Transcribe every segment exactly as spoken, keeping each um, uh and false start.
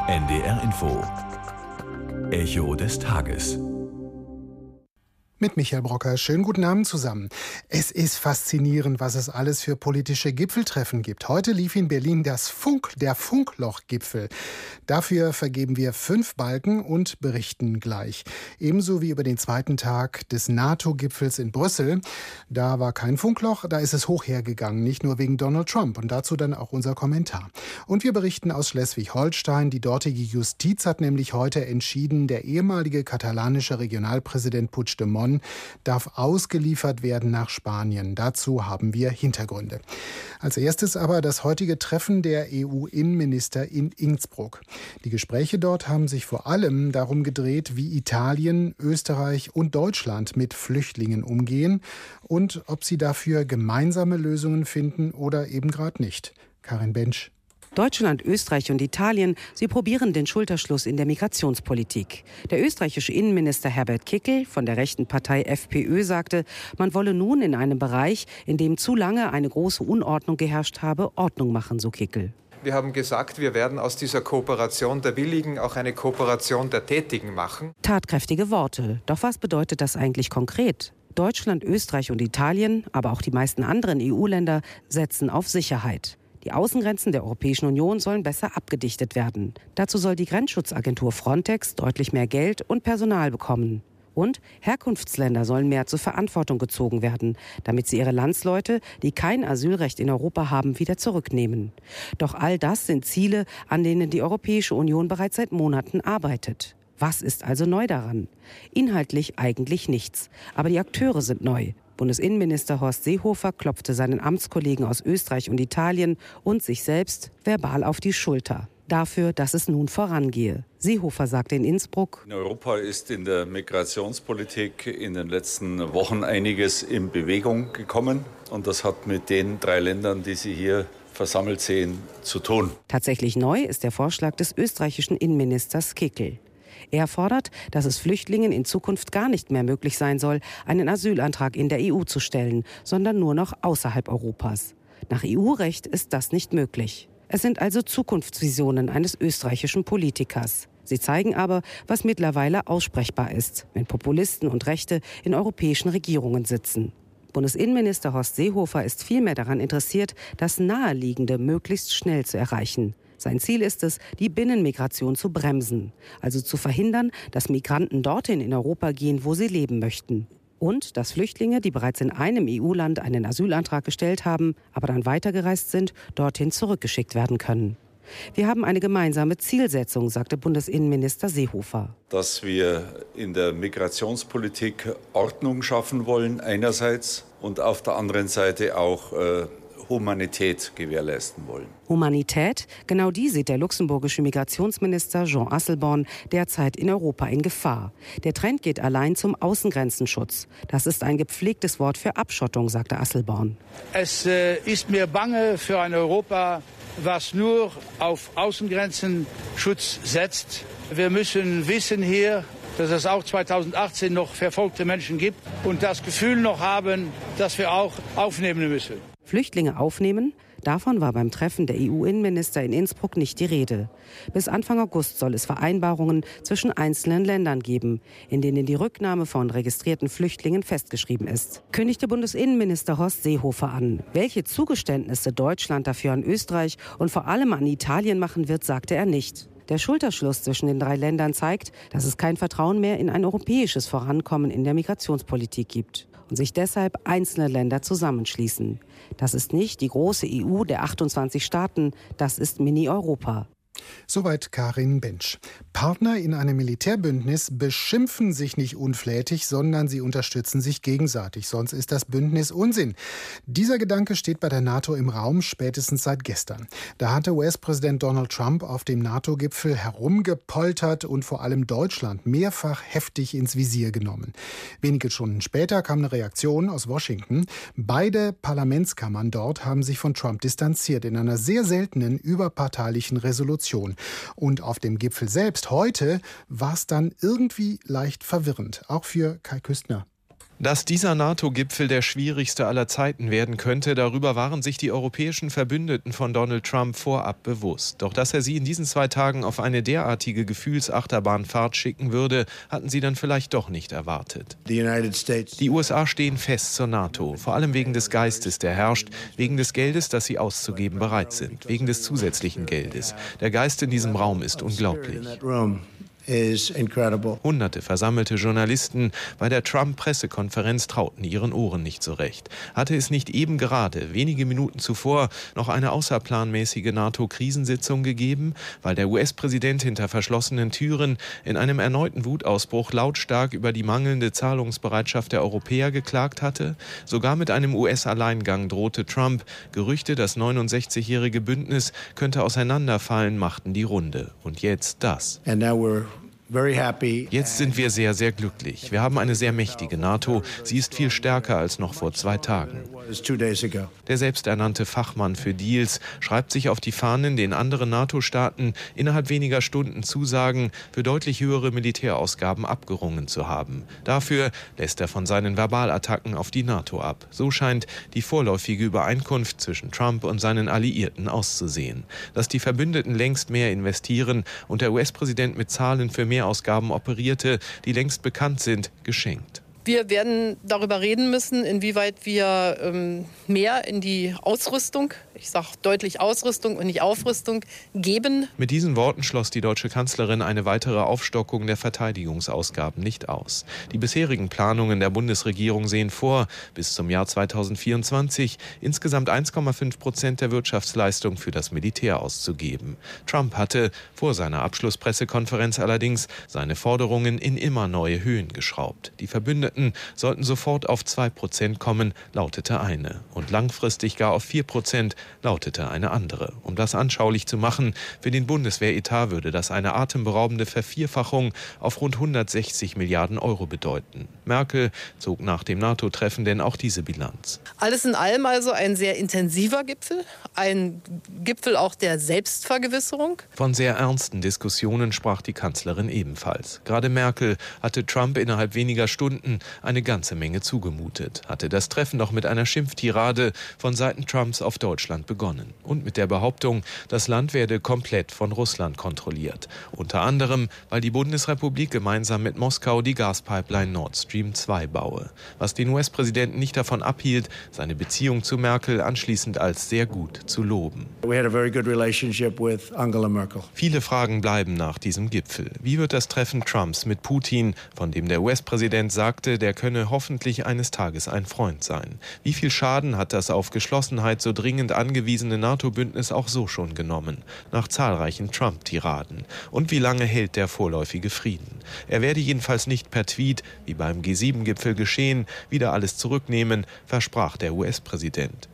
N D R Info. Echo des Tages. Mit Michael Brocker. Schönen guten Abend zusammen. Es ist faszinierend, was es alles für politische Gipfeltreffen gibt. Heute lief in Berlin das Funk, der Funkloch-Gipfel. Dafür vergeben wir fünf Balken und berichten gleich. Ebenso wie über den zweiten Tag des NATO-Gipfels in Brüssel. Da war kein Funkloch, da ist es hoch hergegangen. Nicht nur wegen Donald Trump. Und dazu dann auch unser Kommentar. Und wir berichten aus Schleswig-Holstein. Die dortige Justiz hat nämlich heute entschieden, der ehemalige katalanische Regionalpräsident Puigdemont darf ausgeliefert werden nach Spanien. Dazu haben wir Hintergründe. Als erstes aber das heutige Treffen der E U-Innenminister in Innsbruck. Die Gespräche dort haben sich vor allem darum gedreht, wie Italien, Österreich und Deutschland mit Flüchtlingen umgehen und ob sie dafür gemeinsame Lösungen finden oder eben gerade nicht. Karin Bensch. Deutschland, Österreich und Italien, sie probieren den Schulterschluss in der Migrationspolitik. Der österreichische Innenminister Herbert Kickl von der rechten Partei FPÖ sagte, man wolle nun in einem Bereich, in dem zu lange eine große Unordnung geherrscht habe, Ordnung machen, so Kickl. Wir haben gesagt, wir werden aus dieser Kooperation der Willigen auch eine Kooperation der Tätigen machen. Tatkräftige Worte. Doch was bedeutet das eigentlich konkret? Deutschland, Österreich und Italien, aber auch die meisten anderen E U-Länder setzen auf Sicherheit. Die Außengrenzen der Europäischen Union sollen besser abgedichtet werden. Dazu soll die Grenzschutzagentur Frontex deutlich mehr Geld und Personal bekommen. Und Herkunftsländer sollen mehr zur Verantwortung gezogen werden, damit sie ihre Landsleute, die kein Asylrecht in Europa haben, wieder zurücknehmen. Doch all das sind Ziele, an denen die Europäische Union bereits seit Monaten arbeitet. Was ist also neu daran? Inhaltlich eigentlich nichts. Aber die Akteure sind neu. Bundesinnenminister Horst Seehofer klopfte seinen Amtskollegen aus Österreich und Italien und sich selbst verbal auf die Schulter. Dafür, dass es nun vorangehe. Seehofer sagte in Innsbruck: In Europa ist in der Migrationspolitik in den letzten Wochen einiges in Bewegung gekommen. Und das hat mit den drei Ländern, die Sie hier versammelt sehen, zu tun. Tatsächlich neu ist der Vorschlag des österreichischen Innenministers Kickl. Er fordert, dass es Flüchtlingen in Zukunft gar nicht mehr möglich sein soll, einen Asylantrag in der E U zu stellen, sondern nur noch außerhalb Europas. Nach E U-Recht ist das nicht möglich. Es sind also Zukunftsvisionen eines österreichischen Politikers. Sie zeigen aber, was mittlerweile aussprechbar ist, wenn Populisten und Rechte in europäischen Regierungen sitzen. Bundesinnenminister Horst Seehofer ist vielmehr daran interessiert, das Naheliegende möglichst schnell zu erreichen. Sein Ziel ist es, die Binnenmigration zu bremsen, also zu verhindern, dass Migranten dorthin in Europa gehen, wo sie leben möchten. Und dass Flüchtlinge, die bereits in einem E U-Land einen Asylantrag gestellt haben, aber dann weitergereist sind, dorthin zurückgeschickt werden können. Wir haben eine gemeinsame Zielsetzung, sagte Bundesinnenminister Seehofer. Dass wir in der Migrationspolitik Ordnung schaffen wollen einerseits und auf der anderen Seite auch äh, Humanität gewährleisten wollen. Humanität, genau die sieht der luxemburgische Migrationsminister Jean Asselborn derzeit in Europa in Gefahr. Der Trend geht allein zum Außengrenzenschutz. Das ist ein gepflegtes Wort für Abschottung, sagte Asselborn. Es äh, ist mir bange für ein Europa, was nur auf Außengrenzenschutz setzt. Wir müssen wissen hier, dass es auch zweitausendachtzehn noch verfolgte Menschen gibt und das Gefühl noch haben, dass wir auch aufnehmen müssen. Flüchtlinge aufnehmen? Davon war beim Treffen der E U-Innenminister in Innsbruck nicht die Rede. Bis Anfang August soll es Vereinbarungen zwischen einzelnen Ländern geben, in denen die Rücknahme von registrierten Flüchtlingen festgeschrieben ist. Kündigte Bundesinnenminister Horst Seehofer an. Welche Zugeständnisse Deutschland dafür an Österreich und vor allem an Italien machen wird, sagte er nicht. Der Schulterschluss zwischen den drei Ländern zeigt, dass es kein Vertrauen mehr in ein europäisches Vorankommen in der Migrationspolitik gibt und sich deshalb einzelne Länder zusammenschließen. Das ist nicht die große E U der achtundzwanzig Staaten, das ist Mini-Europa. Soweit Karin Bensch. Partner in einem Militärbündnis beschimpfen sich nicht unflätig, sondern sie unterstützen sich gegenseitig. Sonst ist das Bündnis Unsinn. Dieser Gedanke steht bei der NATO im Raum, spätestens seit gestern. Da hatte U S-Präsident Donald Trump auf dem NATO-Gipfel herumgepoltert und vor allem Deutschland mehrfach heftig ins Visier genommen. Wenige Stunden später kam eine Reaktion aus Washington. Beide Parlamentskammern dort haben sich von Trump distanziert in einer sehr seltenen überparteilichen Resolution. Und auf dem Gipfel selbst heute war es dann irgendwie leicht verwirrend, auch für Kai Küstner. Dass dieser NATO-Gipfel der schwierigste aller Zeiten werden könnte, darüber waren sich die europäischen Verbündeten von Donald Trump vorab bewusst. Doch dass er sie in diesen zwei Tagen auf eine derartige Gefühlsachterbahnfahrt schicken würde, hatten sie dann vielleicht doch nicht erwartet. Die U S A stehen fest zur NATO, vor allem wegen des Geistes, der herrscht, wegen des Geldes, das sie auszugeben bereit sind, wegen des zusätzlichen Geldes. Der Geist in diesem Raum ist unglaublich. Hunderte versammelte Journalisten bei der Trump-Pressekonferenz trauten ihren Ohren nicht so recht. Hatte es nicht eben gerade, wenige Minuten zuvor, noch eine außerplanmäßige NATO-Krisensitzung gegeben, weil der U S-Präsident hinter verschlossenen Türen in einem erneuten Wutausbruch lautstark über die mangelnde Zahlungsbereitschaft der Europäer geklagt hatte? Sogar mit einem U S-Alleingang drohte Trump. Gerüchte, das neunundsechzigjährige Bündnis könnte auseinanderfallen, machten die Runde. Und jetzt das. And now we're Jetzt sind wir sehr, sehr glücklich. Wir haben eine sehr mächtige NATO. Sie ist viel stärker als noch vor zwei Tagen. Der selbsternannte Fachmann für Deals schreibt sich auf die Fahnen, den anderen NATO-Staaten innerhalb weniger Stunden Zusagen für deutlich höhere Militärausgaben abgerungen zu haben. Dafür lässt er von seinen Verbalattacken auf die NATO ab. So scheint die vorläufige Übereinkunft zwischen Trump und seinen Alliierten auszusehen. Dass die Verbündeten längst mehr investieren und der U S-Präsident mit Zahlen für mehr Ausgaben operierte, die längst bekannt sind, geschenkt. Wir werden darüber reden müssen, inwieweit wir ähm, mehr in die Ausrüstung, ich sage deutlich Ausrüstung und nicht Aufrüstung, geben. Mit diesen Worten schloss die deutsche Kanzlerin eine weitere Aufstockung der Verteidigungsausgaben nicht aus. Die bisherigen Planungen der Bundesregierung sehen vor, bis zum Jahr zweitausendvierundzwanzig insgesamt eins Komma fünf Prozent der Wirtschaftsleistung für das Militär auszugeben. Trump hatte vor seiner Abschlusspressekonferenz allerdings seine Forderungen in immer neue Höhen geschraubt. Die Verbündeten sollten sofort auf zwei Prozent kommen, lautete eine. Und langfristig gar auf vier Prozent, lautete eine andere. Um das anschaulich zu machen, für den Bundeswehretat würde das eine atemberaubende Vervierfachung auf rund hundertsechzig Milliarden Euro bedeuten. Merkel zog nach dem NATO-Treffen denn auch diese Bilanz. Alles in allem also ein sehr intensiver Gipfel, ein Gipfel auch der Selbstvergewisserung. Von sehr ernsten Diskussionen sprach die Kanzlerin ebenfalls. Gerade Merkel hatte Trump innerhalb weniger Stunden eine ganze Menge zugemutet, hatte das Treffen noch mit einer Schimpftirade von Seiten Trumps auf Deutschland begonnen und mit der Behauptung, das Land werde komplett von Russland kontrolliert. Unter anderem, weil die Bundesrepublik gemeinsam mit Moskau die Gaspipeline Nord Stream zwei baue, was den U S-Präsidenten nicht davon abhielt, seine Beziehung zu Merkel anschließend als sehr gut zu loben. We had a very good relationship with Angela Merkel. Viele Fragen bleiben nach diesem Gipfel. Wie wird das Treffen Trumps mit Putin, von dem der U S-Präsident sagte, der könne hoffentlich eines Tages ein Freund sein? Wie viel Schaden hat das auf Geschlossenheit so dringend angewiesene NATO-Bündnis auch so schon genommen, nach zahlreichen Trump-Tiraden? Und wie lange hält der vorläufige Frieden? Er werde jedenfalls nicht per Tweet, wie beim G sieben Gipfel geschehen, wieder alles zurücknehmen, versprach der U S-Präsident.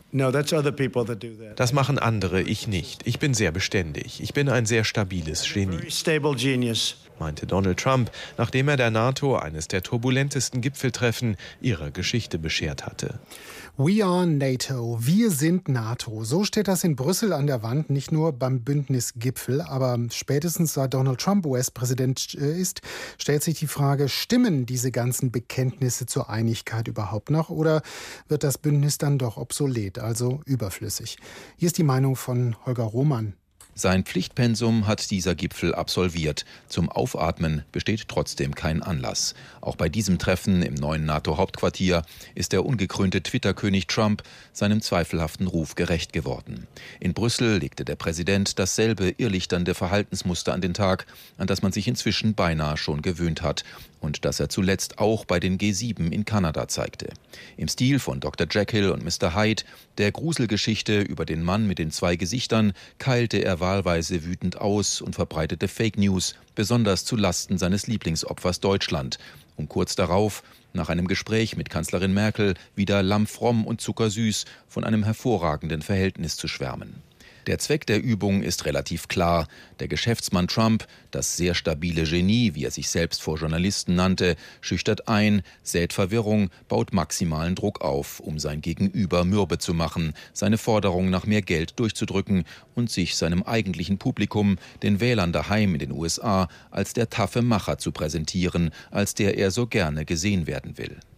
Das machen andere, ich nicht. Ich bin sehr beständig. Ich bin ein sehr stabiles Genie, meinte Donald Trump, nachdem er der NATO eines der turbulentesten Gipfeltreffen ihrer Geschichte beschert hatte. We are NATO. Wir sind NATO. So steht das in Brüssel an der Wand, nicht nur beim Bündnisgipfel, aber spätestens seit Donald Trump U S-Präsident ist, stellt sich die Frage, stimmen diese ganzen Bekenntnisse zur Einigkeit überhaupt noch oder wird das Bündnis dann doch obsolet, also überflüssig? Hier ist die Meinung von Holger Roman. Sein Pflichtpensum hat dieser Gipfel absolviert. Zum Aufatmen besteht trotzdem kein Anlass. Auch bei diesem Treffen im neuen NATO-Hauptquartier ist der ungekrönte Twitter-König Trump seinem zweifelhaften Ruf gerecht geworden. In Brüssel legte der Präsident dasselbe irrlichternde Verhaltensmuster an den Tag, an das man sich inzwischen beinahe schon gewöhnt hat und das er zuletzt auch bei den G sieben in Kanada zeigte. Im Stil von Doktor Jekyll und Mister Hyde, der Gruselgeschichte über den Mann mit den zwei Gesichtern, keilte er wahlweise wütend aus und verbreitete Fake News, besonders zu Lasten seines Lieblingsopfers Deutschland, um kurz darauf, nach einem Gespräch mit Kanzlerin Merkel, wieder lammfromm und zuckersüß von einem hervorragenden Verhältnis zu schwärmen. Der Zweck der Übung ist relativ klar. Der Geschäftsmann Trump, das sehr stabile Genie, wie er sich selbst vor Journalisten nannte, schüchtert ein, sät Verwirrung, baut maximalen Druck auf, um sein Gegenüber mürbe zu machen, seine Forderung nach mehr Geld durchzudrücken und sich seinem eigentlichen Publikum, den Wählern daheim in den U S A, als der taffe Macher zu präsentieren, als der er so gerne gesehen werden will.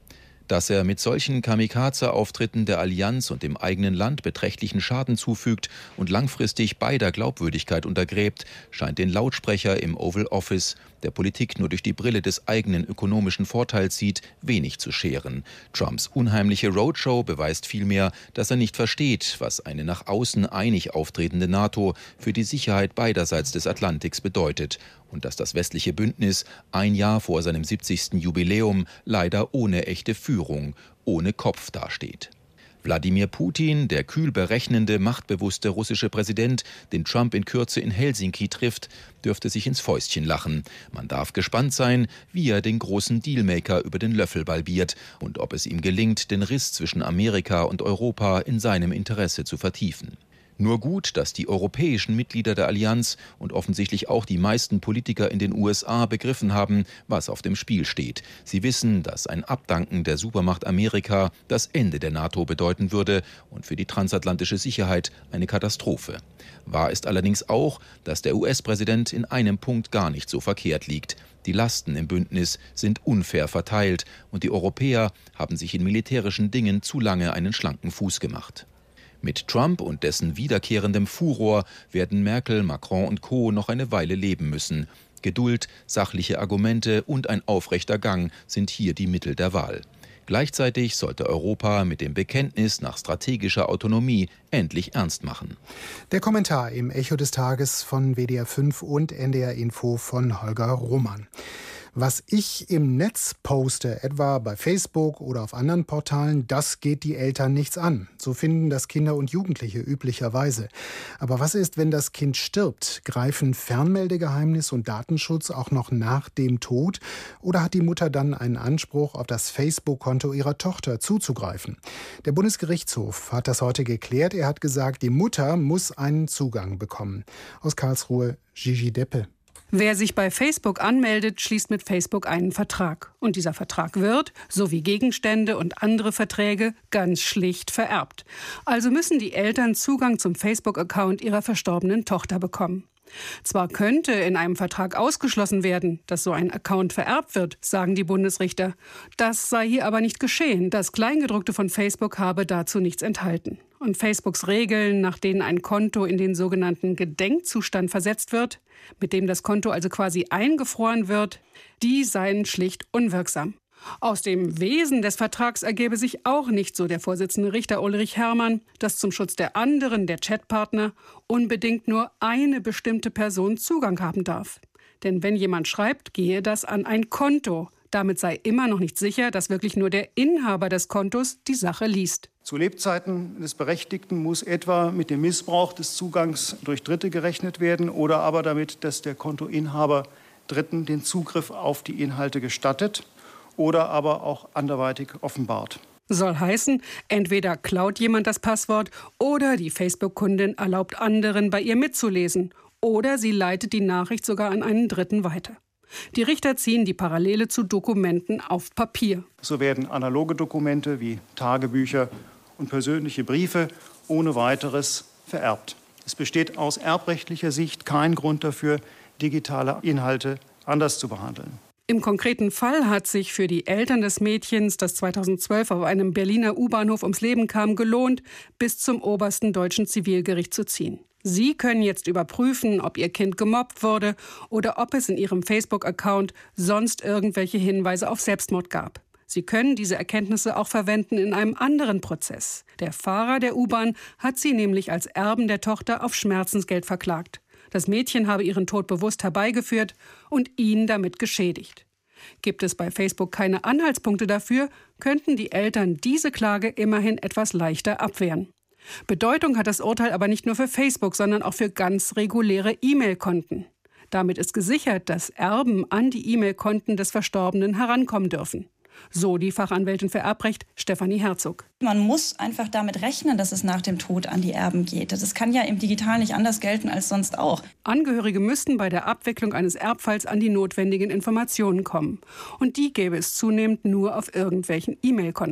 Dass er mit solchen Kamikaze-Auftritten der Allianz und dem eigenen Land beträchtlichen Schaden zufügt und langfristig beider Glaubwürdigkeit untergräbt, scheint den Lautsprecher im Oval Office, der Politik nur durch die Brille des eigenen ökonomischen Vorteils sieht, wenig zu scheren. Trumps unheimliche Roadshow beweist vielmehr, dass er nicht versteht, was eine nach außen einig auftretende NATO für die Sicherheit beiderseits des Atlantiks bedeutet und dass das westliche Bündnis ein Jahr vor seinem siebzigsten Jubiläum leider ohne echte Führung, ohne Kopf dasteht. Wladimir Putin, der kühl berechnende, machtbewusste russische Präsident, den Trump in Kürze in Helsinki trifft, dürfte sich ins Fäustchen lachen. Man darf gespannt sein, wie er den großen Dealmaker über den Löffel balbiert und ob es ihm gelingt, den Riss zwischen Amerika und Europa in seinem Interesse zu vertiefen. Nur gut, dass die europäischen Mitglieder der Allianz und offensichtlich auch die meisten Politiker in den U S A begriffen haben, was auf dem Spiel steht. Sie wissen, dass ein Abdanken der Supermacht Amerika das Ende der NATO bedeuten würde und für die transatlantische Sicherheit eine Katastrophe. Wahr ist allerdings auch, dass der U S-Präsident in einem Punkt gar nicht so verkehrt liegt. Die Lasten im Bündnis sind unfair verteilt und die Europäer haben sich in militärischen Dingen zu lange einen schlanken Fuß gemacht. Mit Trump und dessen wiederkehrendem Furor werden Merkel, Macron und Co. noch eine Weile leben müssen. Geduld, sachliche Argumente und ein aufrechter Gang sind hier die Mittel der Wahl. Gleichzeitig sollte Europa mit dem Bekenntnis nach strategischer Autonomie endlich ernst machen. Der Kommentar im Echo des Tages von W D R fünf und N D R Info von Holger Roman. Was ich im Netz poste, etwa bei Facebook oder auf anderen Portalen, das geht die Eltern nichts an. So finden das Kinder und Jugendliche üblicherweise. Aber was ist, wenn das Kind stirbt? Greifen Fernmeldegeheimnis und Datenschutz auch noch nach dem Tod? Oder hat die Mutter dann einen Anspruch, auf das Facebook-Konto ihrer Tochter zuzugreifen? Der Bundesgerichtshof hat das heute geklärt. Er hat gesagt, die Mutter muss einen Zugang bekommen. Aus Karlsruhe, Gigi Deppe. Wer sich bei Facebook anmeldet, schließt mit Facebook einen Vertrag. Und dieser Vertrag wird, so wie Gegenstände und andere Verträge, ganz schlicht vererbt. Also müssen die Eltern Zugang zum Facebook-Account ihrer verstorbenen Tochter bekommen. Zwar könnte in einem Vertrag ausgeschlossen werden, dass so ein Account vererbt wird, sagen die Bundesrichter. Das sei hier aber nicht geschehen. Das Kleingedruckte von Facebook habe dazu nichts enthalten. Und Facebooks Regeln, nach denen ein Konto in den sogenannten Gedenkzustand versetzt wird, mit dem das Konto also quasi eingefroren wird, die seien schlicht unwirksam. Aus dem Wesen des Vertrags ergebe sich auch nicht, so der Vorsitzende Richter Ulrich Herrmann, dass zum Schutz der anderen, der Chatpartner, unbedingt nur eine bestimmte Person Zugang haben darf. Denn wenn jemand schreibt, gehe das an ein Konto. Damit sei immer noch nicht sicher, dass wirklich nur der Inhaber des Kontos die Sache liest. Zu Lebzeiten des Berechtigten muss etwa mit dem Missbrauch des Zugangs durch Dritte gerechnet werden oder aber damit, dass der Kontoinhaber Dritten den Zugriff auf die Inhalte gestattet oder aber auch anderweitig offenbart. Soll heißen, entweder klaut jemand das Passwort oder die Facebook-Kundin erlaubt anderen, bei ihr mitzulesen oder sie leitet die Nachricht sogar an einen Dritten weiter. Die Richter ziehen die Parallele zu Dokumenten auf Papier. So werden analoge Dokumente wie Tagebücher und persönliche Briefe ohne weiteres vererbt. Es besteht aus erbrechtlicher Sicht kein Grund dafür, digitale Inhalte anders zu behandeln. Im konkreten Fall hat sich für die Eltern des Mädchens, das zweitausendzwölf auf einem Berliner U-Bahnhof ums Leben kam, gelohnt, bis zum obersten deutschen Zivilgericht zu ziehen. Sie können jetzt überprüfen, ob Ihr Kind gemobbt wurde oder ob es in Ihrem Facebook-Account sonst irgendwelche Hinweise auf Selbstmord gab. Sie können diese Erkenntnisse auch verwenden in einem anderen Prozess. Der Fahrer der U-Bahn hat Sie nämlich als Erben der Tochter auf Schmerzensgeld verklagt. Das Mädchen habe ihren Tod bewusst herbeigeführt und ihn damit geschädigt. Gibt es bei Facebook keine Anhaltspunkte dafür, könnten die Eltern diese Klage immerhin etwas leichter abwehren. Bedeutung hat das Urteil aber nicht nur für Facebook, sondern auch für ganz reguläre E-Mail-Konten. Damit ist gesichert, dass Erben an die E-Mail-Konten des Verstorbenen herankommen dürfen. So die Fachanwältin für Erbrecht Stefanie Herzog. Man muss einfach damit rechnen, dass es nach dem Tod an die Erben geht. Das kann ja im Digitalen nicht anders gelten als sonst auch. Angehörige müssten bei der Abwicklung eines Erbfalls an die notwendigen Informationen kommen. Und die gäbe es zunehmend nur auf irgendwelchen E-Mail-Konten.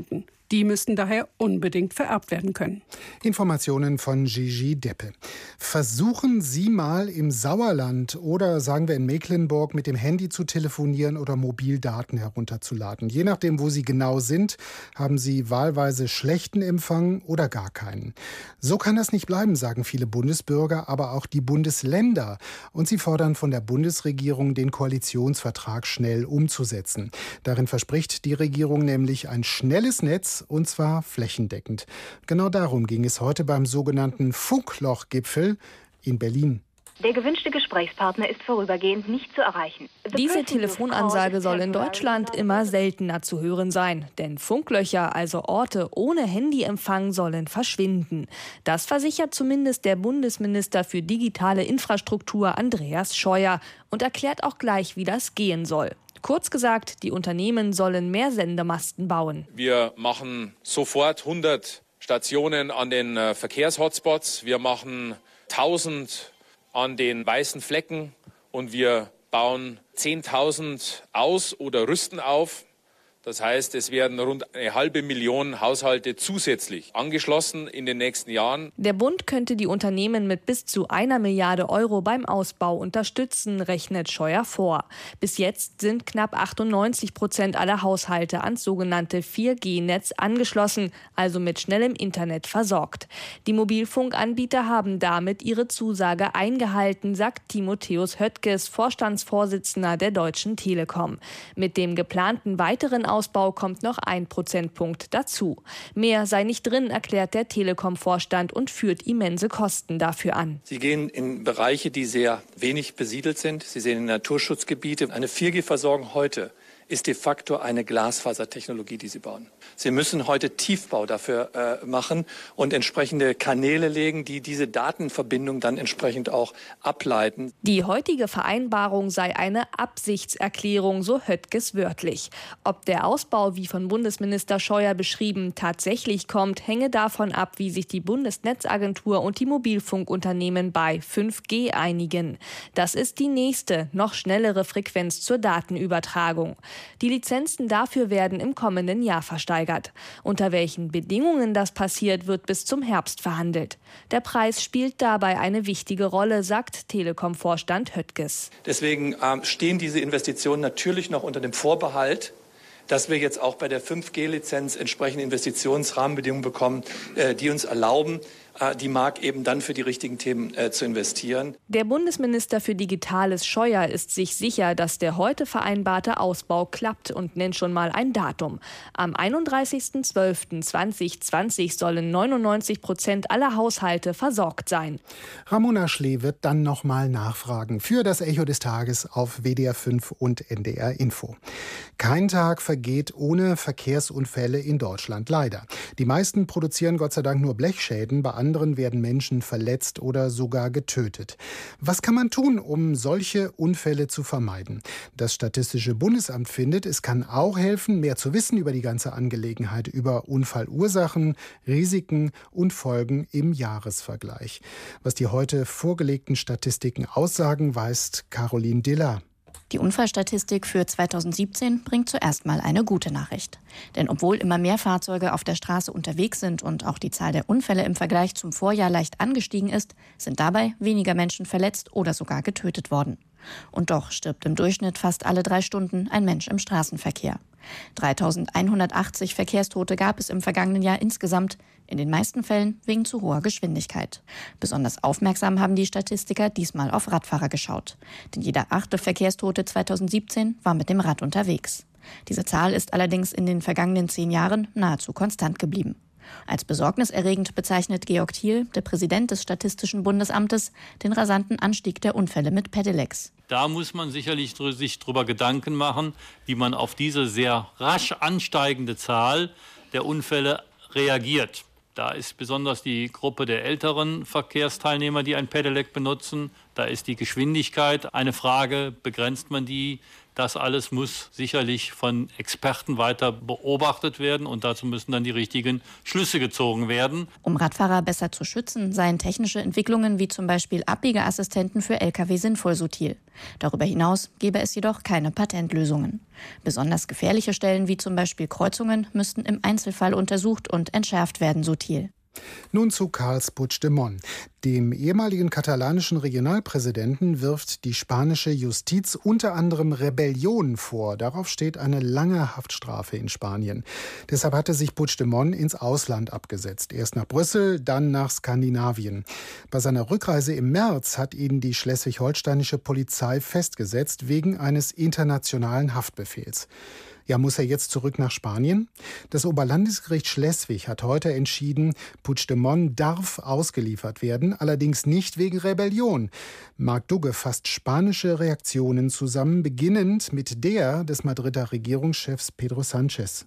Die müssten daher unbedingt vererbt werden können. Informationen von Gigi Deppe. Versuchen Sie mal im Sauerland oder sagen wir in Mecklenburg mit dem Handy zu telefonieren oder Mobildaten herunterzuladen. Je nachdem, wo Sie genau sind, haben Sie wahlweise schlechten Empfang oder gar keinen. So kann das nicht bleiben, sagen viele Bundesbürger, aber auch die Bundesländer. Und sie fordern von der Bundesregierung, den Koalitionsvertrag schnell umzusetzen. Darin verspricht die Regierung nämlich ein schnelles Netz, und zwar flächendeckend. Genau darum ging es heute beim sogenannten Funkloch-Gipfel in Berlin. Der gewünschte Gesprächspartner ist vorübergehend nicht zu erreichen. Diese Telefonansage soll in Deutschland immer seltener zu hören sein. Denn Funklöcher, also Orte ohne Handyempfang, sollen verschwinden. Das versichert zumindest der Bundesminister für digitale Infrastruktur Andreas Scheuer und erklärt auch gleich, wie das gehen soll. Kurz gesagt, die Unternehmen sollen mehr Sendemasten bauen. Wir machen sofort hundert Stationen an den äh, Verkehrshotspots. Wir machen tausend an den weißen Flecken und wir bauen zehntausend aus oder rüsten auf. Das heißt, es werden rund eine halbe Million Haushalte zusätzlich angeschlossen in den nächsten Jahren. Der Bund könnte die Unternehmen mit bis zu einer Milliarde Euro beim Ausbau unterstützen, rechnet Scheuer vor. Bis jetzt sind knapp achtundneunzig Prozent aller Haushalte ans sogenannte vier G Netz angeschlossen, also mit schnellem Internet versorgt. Die Mobilfunkanbieter haben damit ihre Zusage eingehalten, sagt Timotheus Höttges, Vorstandsvorsitzender der Deutschen Telekom. Mit dem geplanten weiteren Ausbau kommt noch ein Prozentpunkt dazu. Mehr sei nicht drin, erklärt der Telekom-Vorstand und führt immense Kosten dafür an. Sie gehen in Bereiche, die sehr wenig besiedelt sind. Sie sehen in Naturschutzgebiete. Eine vier G-Versorgung heute ist de facto eine Glasfasertechnologie, die sie bauen. Sie müssen heute Tiefbau dafür äh, machen und entsprechende Kanäle legen, die diese Datenverbindung dann entsprechend auch ableiten. Die heutige Vereinbarung sei eine Absichtserklärung, so Höttges wörtlich. Ob der Ausbau, wie von Bundesminister Scheuer beschrieben, tatsächlich kommt, hänge davon ab, wie sich die Bundesnetzagentur und die Mobilfunkunternehmen bei fünf G einigen. Das ist die nächste, noch schnellere Frequenz zur Datenübertragung. Die Lizenzen dafür werden im kommenden Jahr versteigert. Unter welchen Bedingungen das passiert, wird bis zum Herbst verhandelt. Der Preis spielt dabei eine wichtige Rolle, sagt Telekom-Vorstand Höttges. Deswegen äh, stehen diese Investitionen natürlich noch unter dem Vorbehalt, dass wir jetzt auch bei der fünf G Lizenz entsprechende Investitionsrahmenbedingungen bekommen, äh, die uns erlauben, die Mark eben dann für die richtigen Themen äh, zu investieren. Der Bundesminister für Digitales Scheuer ist sich sicher, dass der heute vereinbarte Ausbau klappt und nennt schon mal ein Datum. Am einunddreißigsten zwölften zweitausendzwanzig sollen neunundneunzig Prozent aller Haushalte versorgt sein. Ramona Schlee wird dann noch mal nachfragen für das Echo des Tages auf W D R fünf und N D R Info. Kein Tag vergeht ohne Verkehrsunfälle in Deutschland, leider. Die meisten produzieren Gott sei Dank nur Blechschäden, bei anderen werden Menschen verletzt oder sogar getötet. Was kann man tun, um solche Unfälle zu vermeiden? Das Statistische Bundesamt findet, es kann auch helfen, mehr zu wissen über die ganze Angelegenheit, über Unfallursachen, Risiken und Folgen im Jahresvergleich. Was die heute vorgelegten Statistiken aussagen, weiß Caroline Diller. Die Unfallstatistik für zweitausendsiebzehn bringt zuerst mal eine gute Nachricht. Denn obwohl immer mehr Fahrzeuge auf der Straße unterwegs sind und auch die Zahl der Unfälle im Vergleich zum Vorjahr leicht angestiegen ist, sind dabei weniger Menschen verletzt oder sogar getötet worden. Und doch stirbt im Durchschnitt fast alle drei Stunden ein Mensch im Straßenverkehr. dreitausendeinhundertachtzig Verkehrstote gab es im vergangenen Jahr insgesamt, in den meisten Fällen wegen zu hoher Geschwindigkeit. Besonders aufmerksam haben die Statistiker diesmal auf Radfahrer geschaut. Denn jeder achte Verkehrstote zweitausendsiebzehn war mit dem Rad unterwegs. Diese Zahl ist allerdings in den vergangenen zehn Jahren nahezu konstant geblieben. Als besorgniserregend bezeichnet Georg Thiel, der Präsident des Statistischen Bundesamtes, den rasanten Anstieg der Unfälle mit Pedelecs. Da muss man sicherlich sich darüber Gedanken machen, wie man auf diese sehr rasch ansteigende Zahl der Unfälle reagiert. Da ist besonders die Gruppe der älteren Verkehrsteilnehmer, die ein Pedelec benutzen. Da ist die Geschwindigkeit eine Frage, begrenzt man die? Das alles muss sicherlich von Experten weiter beobachtet werden und dazu müssen dann die richtigen Schlüsse gezogen werden. Um Radfahrer besser zu schützen, seien technische Entwicklungen wie zum Beispiel Abbiegeassistenten für L K W sinnvoll, so Thiel. Darüber hinaus gäbe es jedoch keine Patentlösungen. Besonders gefährliche Stellen wie zum Beispiel Kreuzungen müssten im Einzelfall untersucht und entschärft werden, so Thiel. Nun zu Carles Puigdemont. Dem ehemaligen katalanischen Regionalpräsidenten wirft die spanische Justiz unter anderem Rebellion vor. Darauf steht eine lange Haftstrafe in Spanien. Deshalb hatte sich Puigdemont ins Ausland abgesetzt. Erst nach Brüssel, dann nach Skandinavien. Bei seiner Rückreise im März hat ihn die schleswig-holsteinische Polizei festgesetzt wegen eines internationalen Haftbefehls. Ja, muss er jetzt zurück nach Spanien? Das Oberlandesgericht Schleswig hat heute entschieden, Puigdemont darf ausgeliefert werden, allerdings nicht wegen Rebellion. Marc Dugge fasst spanische Reaktionen zusammen, beginnend mit der des Madrider Regierungschefs Pedro Sánchez.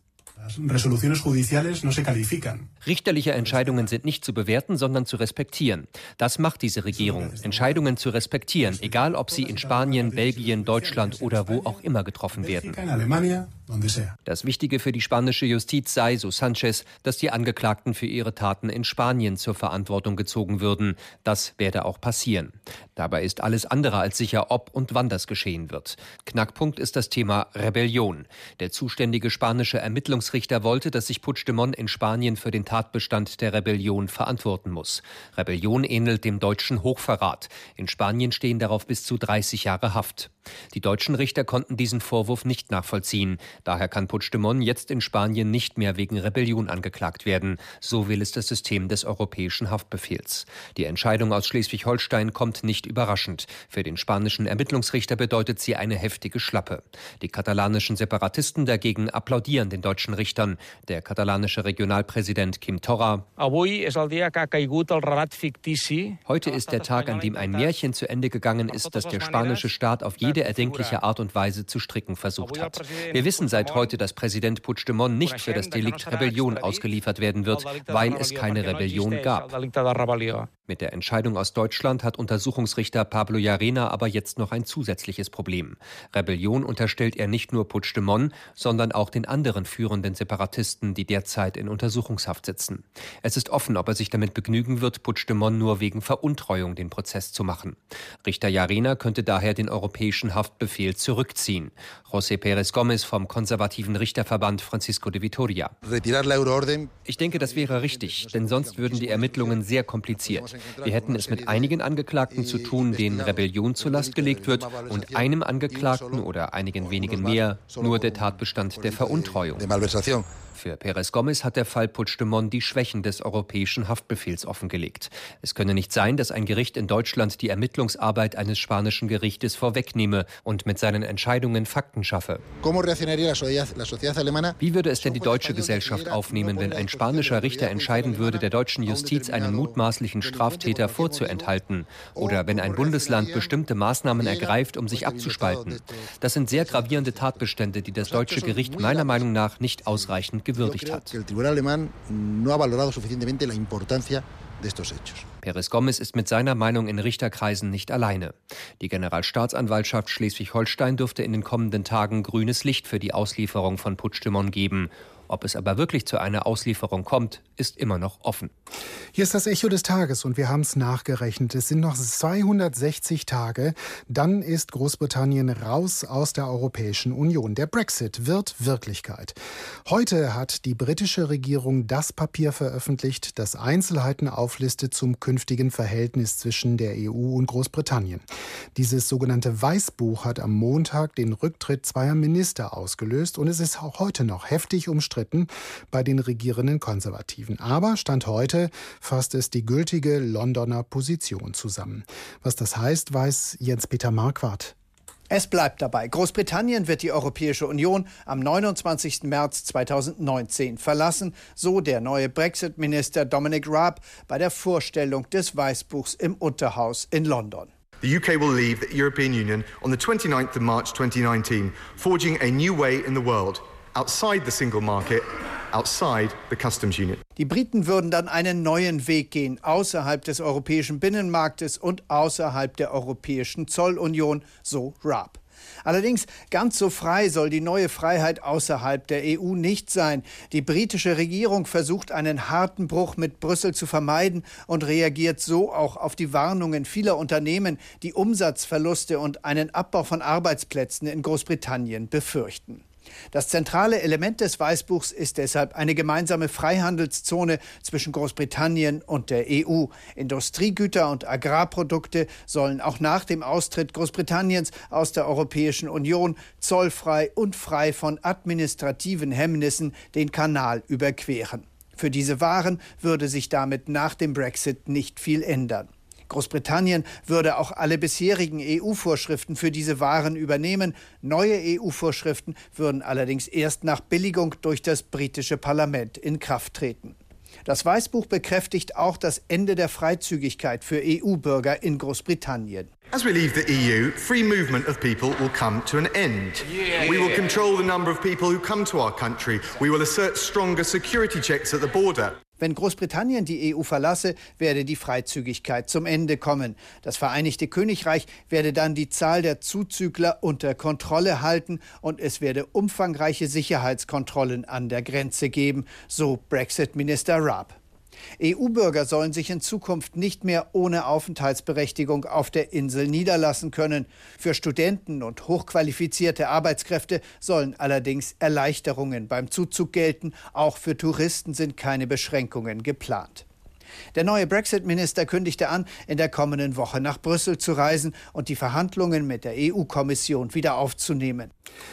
Richterliche Entscheidungen sind nicht zu bewerten, sondern zu respektieren. Das macht diese Regierung, Entscheidungen zu respektieren, egal ob sie in Spanien, Belgien, Deutschland oder wo auch immer getroffen werden. Das Wichtige für die spanische Justiz sei, so Sánchez, dass die Angeklagten für ihre Taten in Spanien zur Verantwortung gezogen würden. Das werde auch passieren. Dabei ist alles andere als sicher, ob und wann das geschehen wird. Knackpunkt ist das Thema Rebellion. Der zuständige spanische Ermittlungsrichter wollte, dass sich Puigdemont in Spanien für den Tatbestand der Rebellion verantworten muss. Rebellion ähnelt dem deutschen Hochverrat. In Spanien stehen darauf bis zu dreißig Jahre Haft. Die deutschen Richter konnten diesen Vorwurf nicht nachvollziehen. Daher kann Puigdemont jetzt in Spanien nicht mehr wegen Rebellion angeklagt werden. So will es das System des europäischen Haftbefehls. Die Entscheidung aus Schleswig-Holstein kommt nicht überraschend. Für den spanischen Ermittlungsrichter bedeutet sie eine heftige Schlappe. Die katalanischen Separatisten dagegen applaudieren den deutschen Richtern. Der katalanische Regionalpräsident Quim Torra: Heute ist der Tag, an dem ein Märchen zu Ende gegangen ist, das der spanische Staat auf jede erdenkliche Art und Weise zu stricken versucht hat. Wir wissen seit heute, dass Präsident Puigdemont nicht für das Delikt Rebellion ausgeliefert werden wird, weil es keine Rebellion gab. Mit der Entscheidung aus Deutschland hat Untersuchungsrichter Pablo Llarena aber jetzt noch ein zusätzliches Problem. Rebellion unterstellt er nicht nur Puigdemont, sondern auch den anderen führenden Separatisten, die derzeit in Untersuchungshaft sitzen. Es ist offen, ob er sich damit begnügen wird, Puigdemont nur wegen Veruntreuung den Prozess zu machen. Richter Llarena könnte daher den europäischen Haftbefehl zurückziehen. José Pérez Gómez vom konservativen Richterverband Francisco de Vitoria: Ich denke, das wäre richtig, denn sonst würden die Ermittlungen sehr kompliziert. Wir hätten es mit einigen Angeklagten zu tun, denen Rebellion zur Last gelegt wird, und einem Angeklagten oder einigen wenigen mehr nur der Tatbestand der Veruntreuung. Für Pérez Gómez hat der Fall Puigdemont die Schwächen des europäischen Haftbefehls offengelegt. Es könne nicht sein, dass ein Gericht in Deutschland die Ermittlungsarbeit eines spanischen Gerichtes vorwegnehme und mit seinen Entscheidungen Fakten schaffe. Wie würde es denn die deutsche Gesellschaft aufnehmen, wenn ein spanischer Richter entscheiden würde, der deutschen Justiz einen mutmaßlichen Straftäter vorzuenthalten? Oder wenn ein Bundesland bestimmte Maßnahmen ergreift, um sich abzuspalten? Das sind sehr gravierende Tatbestände, die das deutsche Gericht meiner Meinung nach nicht ausreichend gewürdigt hat. Pérez Gómez ist mit seiner Meinung in Richterkreisen nicht alleine. Die Generalstaatsanwaltschaft Schleswig-Holstein dürfte in den kommenden Tagen grünes Licht für die Auslieferung von Puigdemont geben. Ob es aber wirklich zu einer Auslieferung kommt, ist immer noch offen. Hier ist das Echo des Tages und wir haben es nachgerechnet. Es sind noch zweihundertsechzig Tage, dann ist Großbritannien raus aus der Europäischen Union. Der Brexit wird Wirklichkeit. Heute hat die britische Regierung das Papier veröffentlicht, das Einzelheiten auflistet zum künftigen Verhältnis zwischen der E U und Großbritannien. Dieses sogenannte Weißbuch hat am Montag den Rücktritt zweier Minister ausgelöst und es ist auch heute noch heftig umstritten bei den regierenden Konservativen. Aber Stand heute fasst es die gültige Londoner Position zusammen. Was das heißt, weiß Jens-Peter Marquardt. Es bleibt dabei. Großbritannien wird die Europäische Union am neunundzwanzigsten März zweitausendneunzehn verlassen, so der neue Brexit-Minister Dominic Raab bei der Vorstellung des Weißbuchs im Unterhaus in London. The U K will leave the European Union on the twenty-ninth of March twenty nineteen, forging a new way in the world. Outside the single market, outside the customs union. Die Briten würden dann einen neuen Weg gehen, außerhalb des europäischen Binnenmarktes und außerhalb der europäischen Zollunion, so Raab. Allerdings ganz so frei soll die neue Freiheit außerhalb der E U nicht sein. Die britische Regierung versucht, einen harten Bruch mit Brüssel zu vermeiden und reagiert so auch auf die Warnungen vieler Unternehmen, die Umsatzverluste und einen Abbau von Arbeitsplätzen in Großbritannien befürchten. Das zentrale Element des Weißbuchs ist deshalb eine gemeinsame Freihandelszone zwischen Großbritannien und der E U. Industriegüter und Agrarprodukte sollen auch nach dem Austritt Großbritanniens aus der Europäischen Union zollfrei und frei von administrativen Hemmnissen den Kanal überqueren. Für diese Waren würde sich damit nach dem Brexit nicht viel ändern. Großbritannien würde auch alle bisherigen E U-Vorschriften für diese Waren übernehmen. Neue E U-Vorschriften würden allerdings erst nach Billigung durch das britische Parlament in Kraft treten. Das Weißbuch bekräftigt auch das Ende der Freizügigkeit für E U-Bürger in Großbritannien. As we leave the E U, free movement of people will come to an end. Yeah. We will control the number of people who come to our country. We will assert stronger security checks at the border. Wenn Großbritannien die E U verlasse, werde die Freizügigkeit zum Ende kommen. Das Vereinigte Königreich werde dann die Zahl der Zuzügler unter Kontrolle halten und es werde umfangreiche Sicherheitskontrollen an der Grenze geben, so Brexit-Minister Raab. E U-Bürger sollen sich in Zukunft nicht mehr ohne Aufenthaltsberechtigung auf der Insel niederlassen können. Für Studenten und hochqualifizierte Arbeitskräfte sollen allerdings Erleichterungen beim Zuzug gelten. Auch für Touristen sind keine Beschränkungen geplant. Der neue Brexit-Minister kündigte an, in der kommenden Woche nach Brüssel zu reisen und die Verhandlungen mit der E U-Kommission wieder aufzunehmen.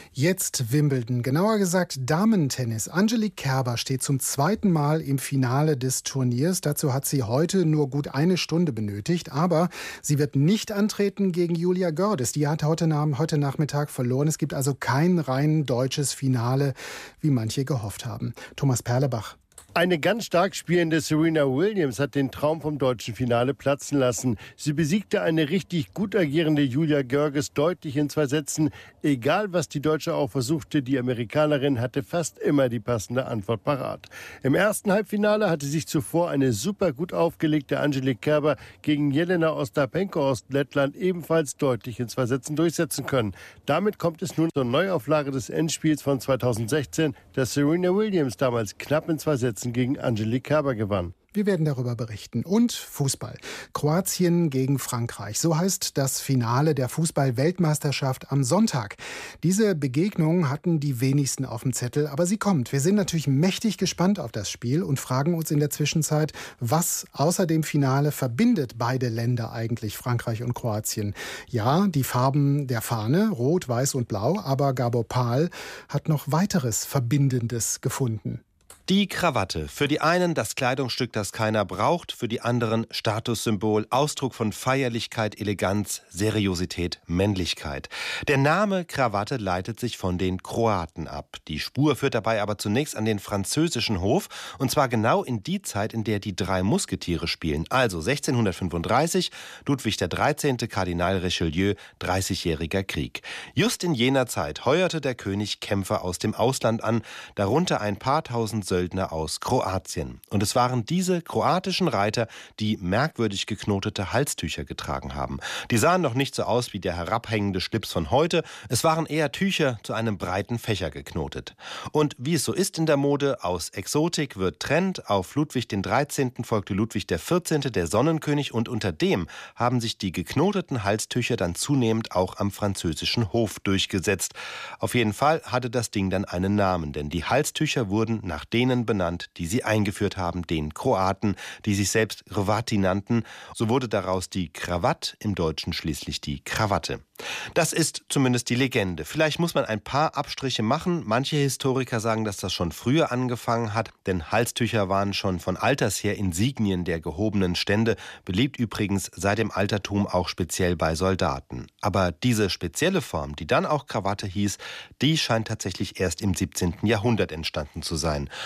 Jetzt Wimbledon, genauer gesagt Damentennis. Angelique Kerber steht zum zweiten Mal im Finale des Turniers. Dazu hat sie heute nur gut eine Stunde benötigt. Aber sie wird nicht antreten gegen Julia Gördes. Die hat heute, heute Nachmittag verloren. Es gibt also kein rein deutsches Finale, wie manche gehofft haben. Thomas Perlebach. Eine ganz stark spielende Serena Williams hat den Traum vom deutschen Finale platzen lassen. Sie besiegte eine richtig gut agierende Julia Görges deutlich in zwei Sätzen. Egal, was die Deutsche auch versuchte, die Amerikanerin hatte fast immer die passende Antwort parat. Im ersten Halbfinale hatte sich zuvor eine super gut aufgelegte Angelique Kerber gegen Jelena Ostapenko aus Lettland ebenfalls deutlich in zwei Sätzen durchsetzen können. Damit kommt es nun zur Neuauflage des Endspiels von zweitausendsechzehn, das Serena Williams damals knapp in zwei Sätzen gegen Angelique Kerber gewann. Wir werden darüber berichten. Und Fußball. Kroatien gegen Frankreich. So heißt das Finale der Fußball-Weltmeisterschaft am Sonntag. Diese Begegnung hatten die wenigsten auf dem Zettel, aber sie kommt. Wir sind natürlich mächtig gespannt auf das Spiel und fragen uns in der Zwischenzeit, was außer dem Finale verbindet beide Länder eigentlich, Frankreich und Kroatien. Ja, die Farben der Fahne, Rot, Weiß und Blau, aber Gabor Pahl hat noch weiteres Verbindendes gefunden. Die Krawatte. Für die einen das Kleidungsstück, das keiner braucht, für die anderen Statussymbol, Ausdruck von Feierlichkeit, Eleganz, Seriosität, Männlichkeit. Der Name Krawatte leitet sich von den Kroaten ab. Die Spur führt dabei aber zunächst an den französischen Hof, und zwar genau in die Zeit, in der die drei Musketiere spielen. Also sechzehnhundertfünfunddreißig, Ludwig der dreizehnte, Kardinal Richelieu, dreißigjähriger Krieg. Just in jener Zeit heuerte der König Kämpfer aus dem Ausland an, darunter ein paar tausend Söldner aus Kroatien. Und es waren diese kroatischen Reiter, die merkwürdig geknotete Halstücher getragen haben. Die sahen noch nicht so aus wie der herabhängende Schlips von heute. Es waren eher Tücher zu einem breiten Fächer geknotet. Und wie es so ist in der Mode, aus Exotik wird Trend. Auf Ludwig den dreizehnten folgte Ludwig der vierzehnte, der Sonnenkönig. Und unter dem haben sich die geknoteten Halstücher dann zunehmend auch am französischen Hof durchgesetzt. Auf jeden Fall hatte das Ding dann einen Namen, denn die Halstücher wurden nach denen benannt, die sie eingeführt haben, den Kroaten, die sich selbst Hrvati nannten. So wurde daraus die Krawatte, im Deutschen schließlich die Krawatte. Das ist zumindest die Legende. Vielleicht muss man ein paar Abstriche machen. Manche Historiker sagen, dass das schon früher angefangen hat, denn Halstücher waren schon von alters her Insignien der gehobenen Stände, beliebt übrigens seit dem Altertum auch speziell bei Soldaten. Aber diese spezielle Form, die dann auch Krawatte hieß, die scheint tatsächlich erst im siebzehnten Jahrhundert entstanden zu sein.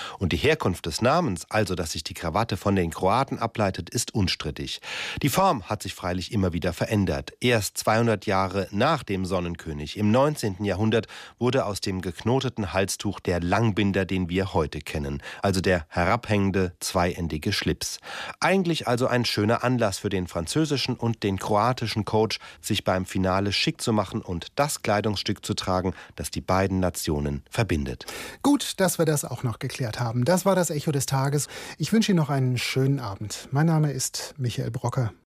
Und die Herkunft des Namens, also dass sich die Krawatte von den Kroaten ableitet, ist unstrittig. Die Form hat sich freilich immer wieder verändert. Erst zweihundert Jahre nach dem Sonnenkönig, im neunzehnten Jahrhundert, wurde aus dem geknoteten Halstuch der Langbinder, den wir heute kennen, also der herabhängende, zweiendige Schlips. Eigentlich also ein schöner Anlass für den französischen und den kroatischen Coach, sich beim Finale schick zu machen und das Kleidungsstück zu tragen, das die beiden Nationen verbindet. Gut, dass wir das auch noch geklärt haben. Das war das Echo des Tages. Ich wünsche Ihnen noch einen schönen Abend. Mein Name ist Michael Brocker.